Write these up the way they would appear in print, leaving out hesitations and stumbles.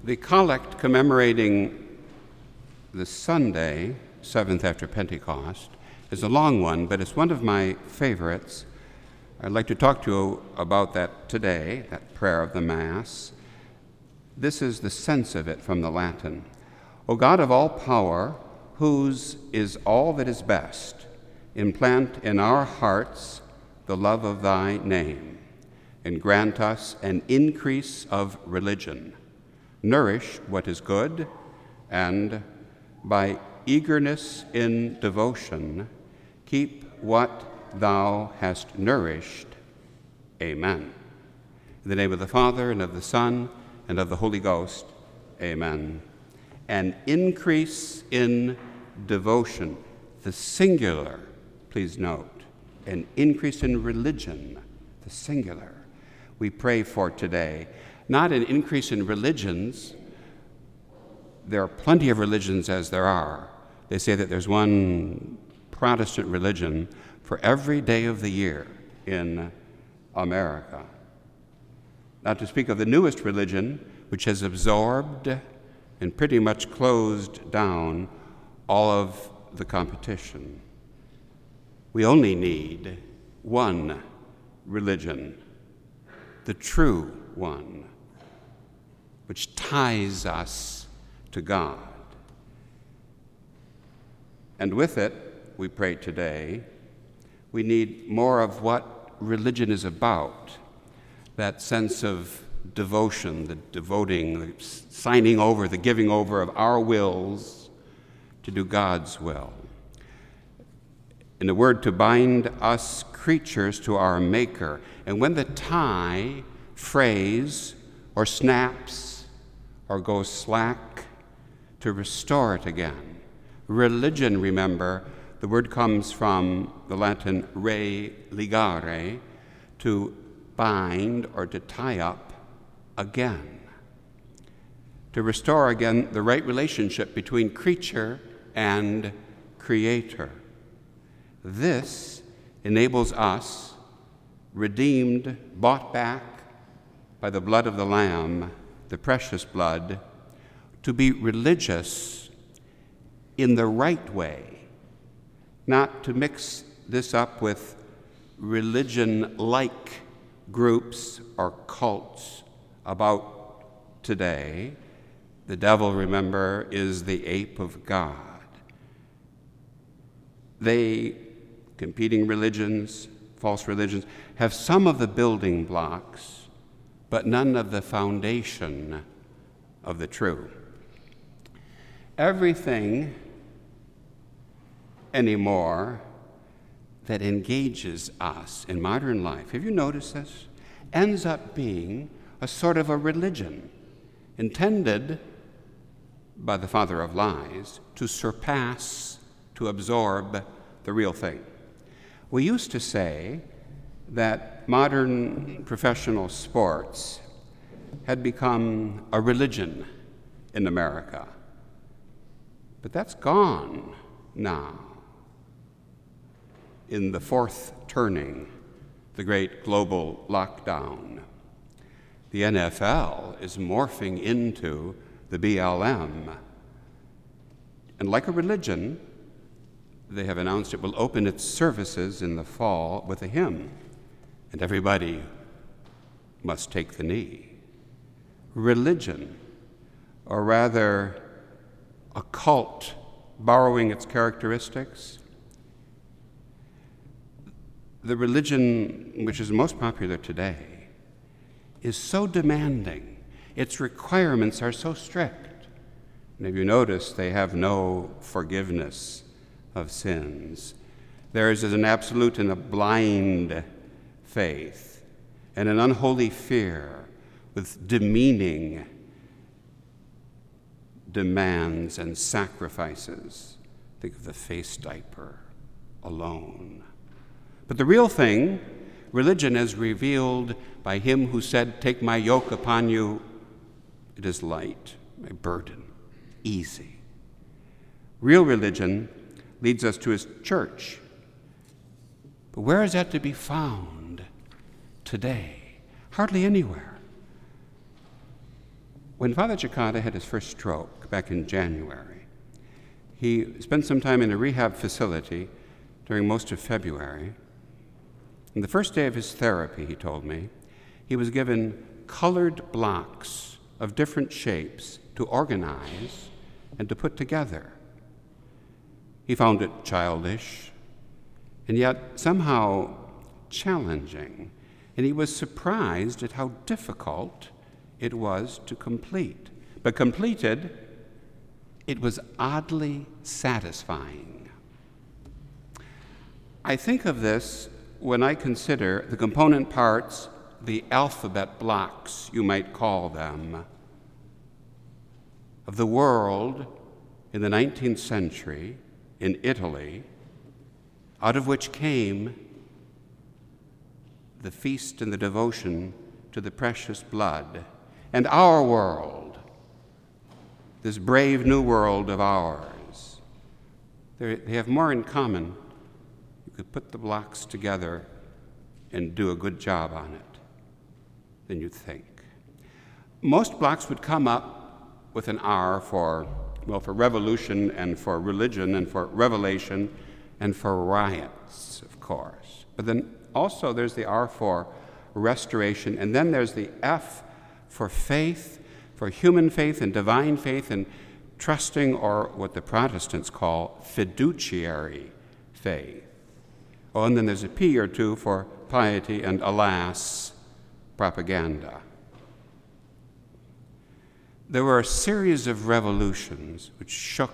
The collect commemorating the Sunday, 7th after Pentecost, is a long one, but it's one of my favorites. I'd like to talk to you about that today, that prayer of the Mass. This is the sense of it from the Latin. O God of all power, whose is all that is best, implant in our hearts the love of thy name, and grant us an increase of religion. Nourish what is good, and by eagerness in devotion, keep what thou hast nourished. Amen. In the name of the Father, and of the Son, and of the Holy Ghost. Amen. An increase in devotion, the singular, please note, an increase in religion, the singular, we pray for today. Not an increase in religions. There are plenty of religions as there are. They say that there's one Protestant religion for every day of the year in America. Not to speak of the newest religion, which has absorbed and pretty much closed down all of the competition. We only need one religion, the true one, which ties us to God. And with it, we pray today, we need more of what religion is about, that sense of devotion, the devoting, the signing over, the giving over of our wills to do God's will. In the word, to bind us creatures to our Maker. And when the tie frays or snaps or goes slack, to restore it again. Religion, remember, the word comes from the Latin re ligare, to bind or to tie up again. To restore again the right relationship between creature and creator. This enables us, redeemed, bought back by the blood of the Lamb, the precious blood, to be religious in the right way, not to mix this up with religion-like groups or cults about today. The devil, remember, is the ape of God. They, competing religions, false religions, have some of the building blocks, but none of the foundation of the true. Everything anymore that engages us in modern life, have you noticed this, ends up being a sort of a religion intended by the father of lies to surpass, to absorb the real thing. We used to say that modern professional sports had become a religion in America. But that's gone now. In the fourth turning, the great global lockdown, the NFL is morphing into the BLM. And like a religion, they have announced it will open its services in the fall with a hymn, and everybody must take the knee. Religion, or rather a cult borrowing its characteristics. The religion which is most popular today is so demanding, its requirements are so strict. And if you notice, they have no forgiveness of sins. Theirs is an absolute and a blind faith and an unholy fear with demeaning demands and sacrifices. Think of the face diaper alone. But the real thing, religion as revealed by him who said, "Take my yoke upon you, it is light, my burden, easy." Real religion leads us to his church. But where is that to be found today? Hardly anywhere. When Father Cicada had his first stroke back in January, he spent some time in a rehab facility during most of February. And the first day of his therapy, he told me, he was given colored blocks of different shapes to organize and to put together. He found it childish and yet somehow challenging, and he was surprised at how difficult it was to complete. But completed, it was oddly satisfying. I think of this when I consider the component parts, the alphabet blocks, you might call them, of the world in the 19th century in Italy, out of which came the feast and the devotion to the precious blood. And our world, this brave new world of ours, they have more in common. You could put the blocks together and do a good job on it than you'd think. Most blocks would come up with an R for revolution and for religion and for revelation and for riots, of course. But then also there's the R for restoration, and then there's the F for faith, for human faith and divine faith and trusting, or what the Protestants call fiduciary faith. Oh, and then there's a P or two for piety and, alas, propaganda. There were a series of revolutions which shook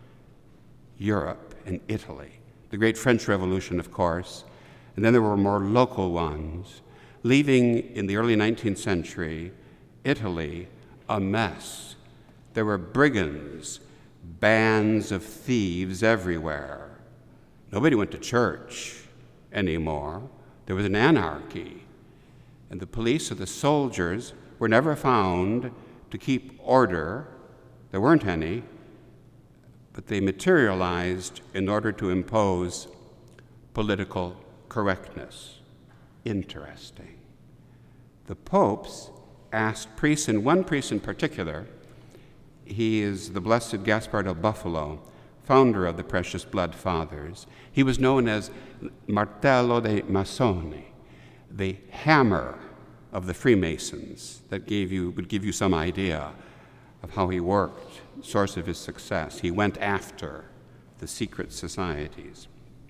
Europe and Italy. The Great French Revolution, of course, and then there were more local ones, leaving in the early 19th century Italy a mess. There were brigands, bands of thieves everywhere. Nobody went to church anymore. There was an anarchy, and the police or the soldiers were never found to keep order. There weren't any, but they materialized in order to impose political correctness. Interesting. The popes asked priests, and one priest in particular, he is the Blessed Gaspar del Buffalo, founder of the Precious Blood Fathers. He was known as Martello dei Massoni, the hammer of the Freemasons, that would give you some idea of how he worked, source of his success. He went after the secret societies.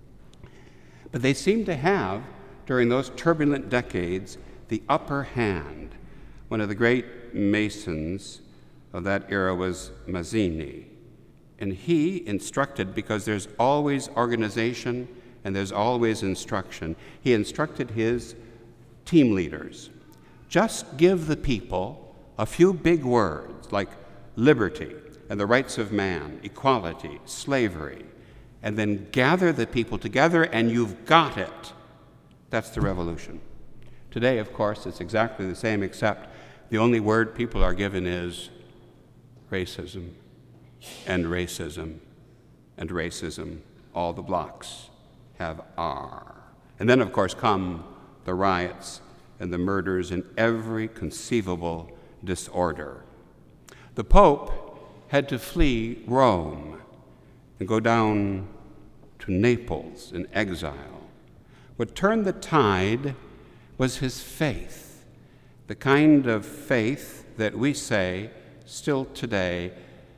But they seemed to have, during those turbulent decades, the upper hand. One of the great Masons of that era was Mazzini, and he instructed, because there's always organization and there's always instruction, he instructed his team leaders, just give the people a few big words like liberty and the rights of man, equality, slavery, and then gather the people together and you've got it. That's the revolution. Today, of course, it's exactly the same, except the only word people are given is racism and racism and racism. All the blocks have R. And then, of course, come the riots and the murders and every conceivable disorder. The Pope had to flee Rome and go down to Naples in exile. What turned the tide was his faith, the kind of faith that we say still today,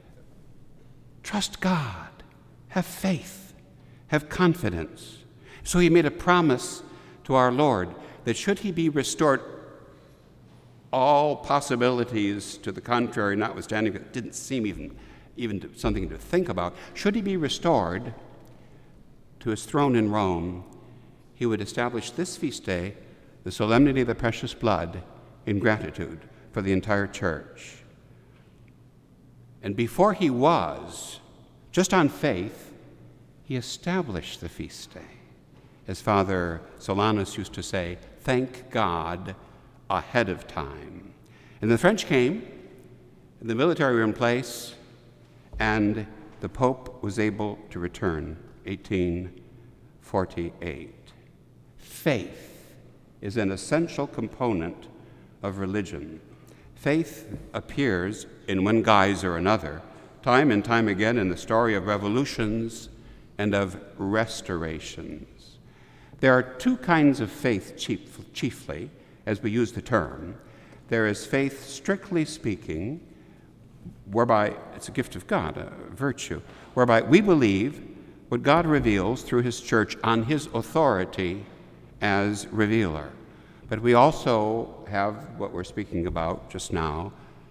trust God, have faith, have confidence. So he made a promise to our Lord that should he be restored, all possibilities to the contrary notwithstanding, it didn't seem even something to think about, should he be restored to his throne in Rome, he would establish this feast day, the Solemnity of the Precious Blood, in gratitude for the entire church. And before he was, just on faith, he established the feast day. As Father Solanus used to say, thank God ahead of time. And the French came, and the military were in place, and the Pope was able to return, 1848. Faith is an essential component of religion. Faith appears in one guise or another, time and time again in the story of revolutions and of restorations. There are two kinds of faith chiefly, as we use the term. There is faith, strictly speaking, whereby it's a gift of God, a virtue, whereby we believe what God reveals through his church on his authority as revealer. But we also have what we're speaking about just now,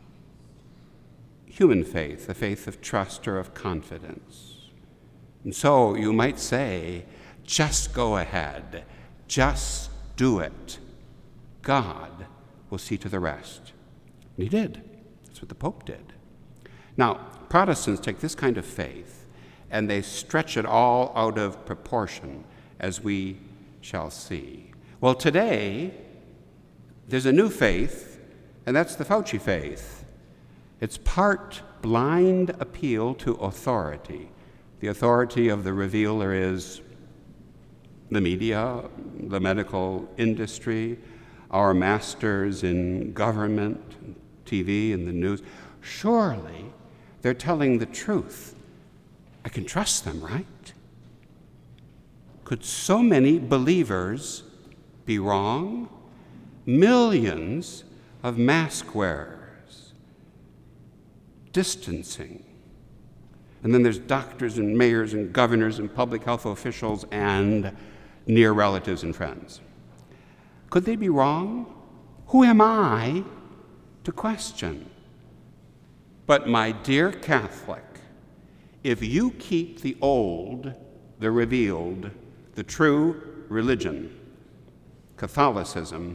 human faith, a faith of trust or of confidence. And so you might say, just go ahead, just do it. God will see to the rest. And he did. That's what the Pope did. Now, Protestants take this kind of faith and they stretch it all out of proportion, as we shall see. Well, today, there's a new faith, and that's the Fauci faith. It's part blind appeal to authority. The authority of the revealer is the media, the medical industry, our masters in government, TV, and the news. Surely they're telling the truth. I can trust them, right? Could so many believers be wrong? Millions of mask wearers, distancing. And then there's doctors and mayors and governors and public health officials and near relatives and friends. Could they be wrong? Who am I to question? But my dear Catholic, if you keep the old, the revealed, the true religion, Catholicism,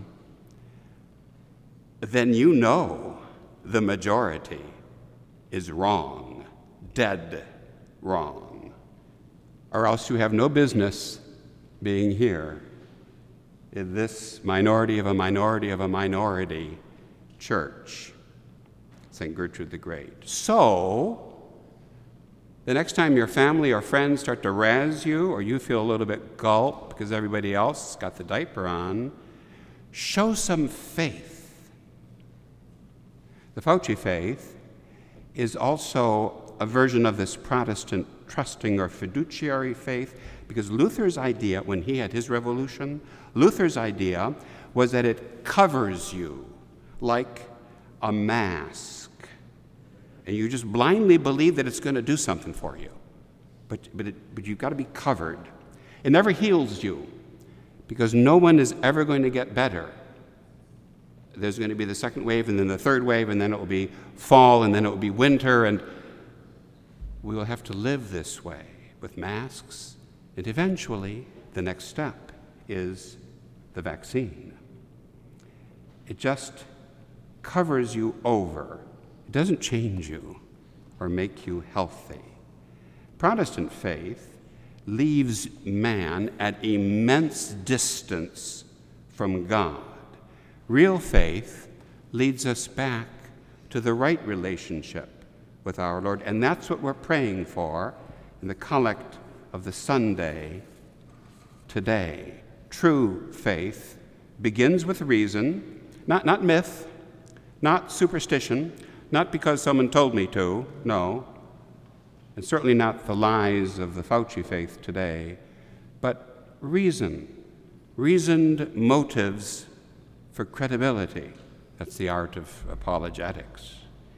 then you know the majority is wrong, dead wrong, or else you have no business being here in this minority of a minority of a minority church, St. Gertrude the Great. So, the next time your family or friends start to razz you, or you feel a little bit gulp because everybody else got the diaper on, show some faith. The Fauci faith is also a version of this Protestant trusting or fiduciary faith, because Luther's idea, when he had his revolution, Luther's idea was that it covers you like a mask. And you just blindly believe that it's going to do something for you. But you've got to be covered. It never heals you, because no one is ever going to get better. There's going to be the second wave, and then the third wave, and then it will be fall, and then it will be winter, and we will have to live this way with masks. And eventually, the next step is the vaccine. It just covers you over. It doesn't change you or make you healthy. Protestant faith leaves man at immense distance from God. Real faith leads us back to the right relationship with our Lord, and that's what we're praying for in the collect of the Sunday today. True faith begins with reason, not myth, not superstition, not because someone told me to, no, and certainly not the lies of the Fauci faith today, but reasoned motives for credibility. That's the art of apologetics.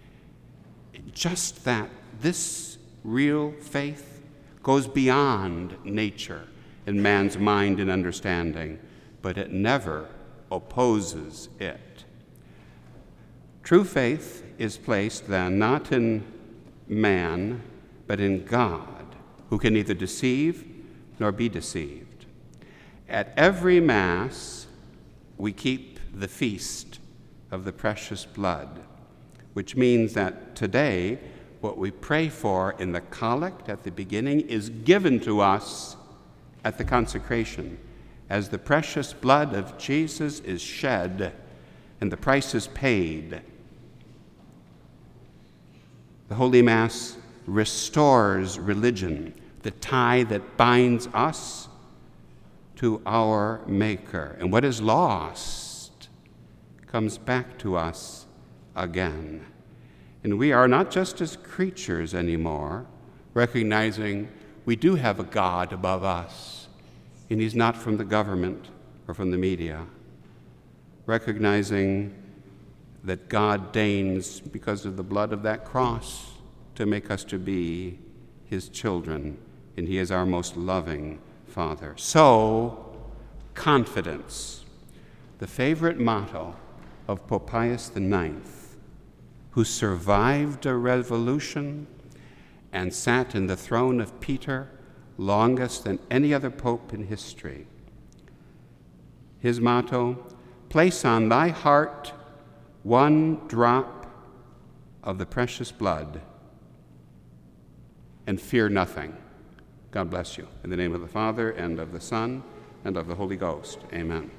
Just that this real faith goes beyond nature and man's mind and understanding, but it never opposes it. True faith is placed then not in man, but in God, who can neither deceive nor be deceived. At every Mass, we keep the feast of the precious blood, which means that today, what we pray for in the collect at the beginning is given to us at the consecration, as the precious blood of Jesus is shed and the price is paid. The Holy Mass restores religion, the tie that binds us to our Maker. And what is lost comes back to us again. And we are not just as creatures anymore, recognizing we do have a God above us, and he's not from the government or from the media. Recognizing that God deigns, because of the blood of that cross, to make us to be his children, and he is our most loving Father. So, confidence, the favorite motto of Pope Pius IX, who survived a revolution and sat in the throne of Peter longest than any other pope in history. His motto, place on thy heart one drop of the precious blood and fear nothing. God bless you. In the name of the Father, and of the Son, and of the Holy Ghost. Amen.